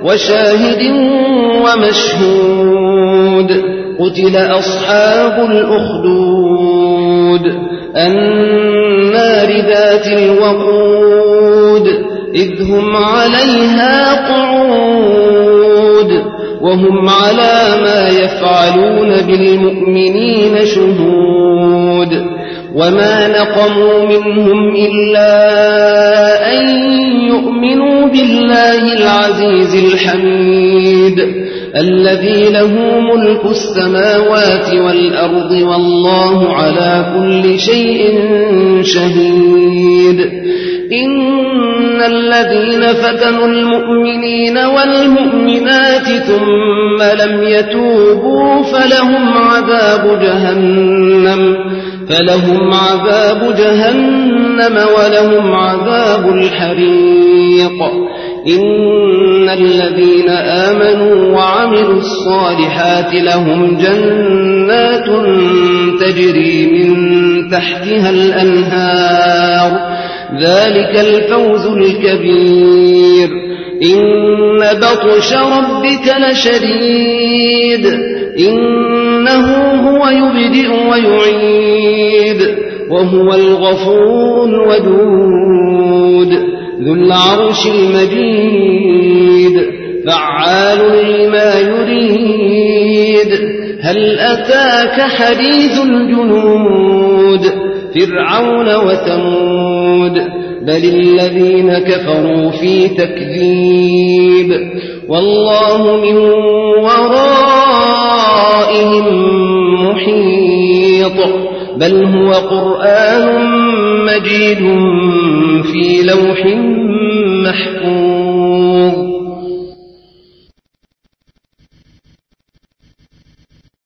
وشاهد ومشهود قتل أصحاب الأخدود النار ذات الوقود إذ هم عليها قعود وهم على ما يفعلون بالمؤمنين شهود وما نقموا منهم إلا أن يؤمنوا بالله العزيز الحميد الذي له ملك السماوات والأرض والله على كل شيء شهيد إن الذين فتنوا المؤمنين والمؤمنات ثم لم يتوبوا فلهم عذاب جهنم ولهم عذاب الحريق إن الذين آمنوا وعملوا الصالحات لهم جنات تجري من تحتها الأنهار ذلك الفوز الكبير إن بطش ربك لشديد إنه هو يبدئ ويعيد وهو الغفور الودود ذو العرش المجيد فعال لما يريد هل أتاك حديث الجنود فرعون وثمود بل الذين كفروا في تكذيب والله من ورائهم محيط بل هو قرآن مجيد في لوح محفوظ